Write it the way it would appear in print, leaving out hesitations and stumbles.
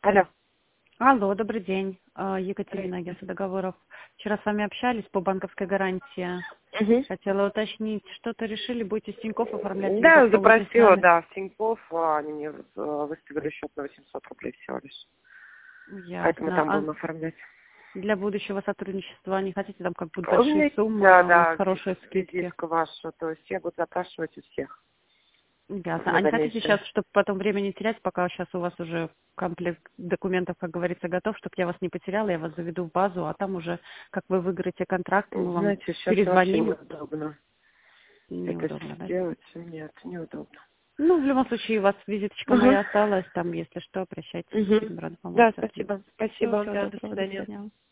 Алло. Алло, добрый день. Екатерина, агентство договоров. Вчера с вами общались по банковской гарантии. Угу. Хотела уточнить, что-то решили, будете с Тинькофф оформлять или Да, попробуйте с запросила, нами? да, в Тинькофф, они мне выставили счет на 800 рублей всего лишь. Поэтому Ясно. там А будем оформлять. для будущего сотрудничества не хотите там как будут У меня большие есть, суммы, да, у нас да, хорошие скидки? визитку вашу, то есть я буду запрашивать у всех Ясно. на А не хотите дальнейшее. сейчас, чтобы потом время не терять, пока сейчас у вас уже комплект документов, как говорится, готов, чтобы я вас не потеряла, я вас заведу в базу, а там уже, как вы выиграете контракт, мы вам Знаете, сейчас вообще перезвоним. неудобно это Неудобно, да? делать. Нет, неудобно. Ну, в любом случае, у вас визиточка Угу. моя осталась, там, если что, обращайтесь, Угу. будем рады помочь Да, сотрудничать. спасибо. Все, Спасибо. всего Всего доброго, до доброго. До свидания. свидания.